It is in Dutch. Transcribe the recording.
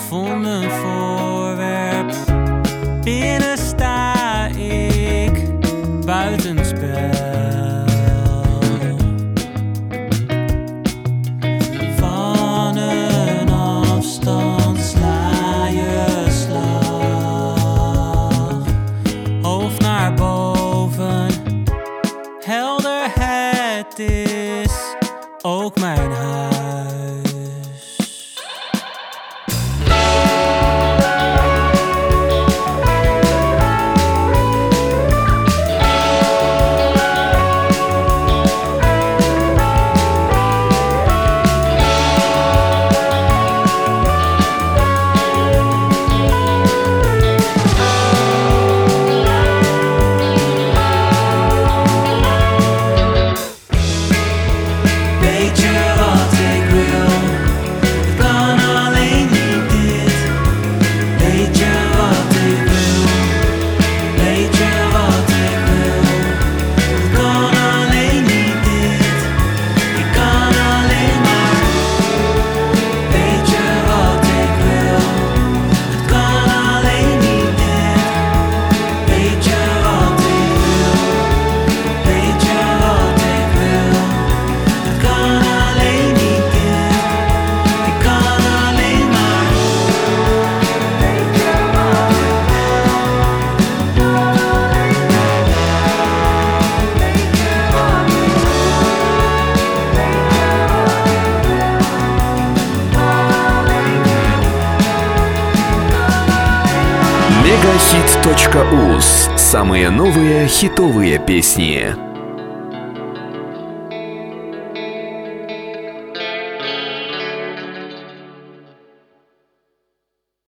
gevonden voorwerp. Binnen sta ik buitenspel. Van een afstand sla je slag. Hoofd naar boven, helder het is ook mijn huis. Weet je wat ik wil? Het kan alleen niet dit. Weet je wat ik wil? Weet je wat ik wil? Het kan alleen niet dit. Ik kan alleen maar. Weet je wat ik wil? Het kan alleen niet dit. Weet je wat ik wil? Weet je wat ik wil? Het kan alleen niet dit, ik kan alleen maar. Weet je wat ik wil? Weet je wat ik Megahit.uz. Самые новые хитовые песни.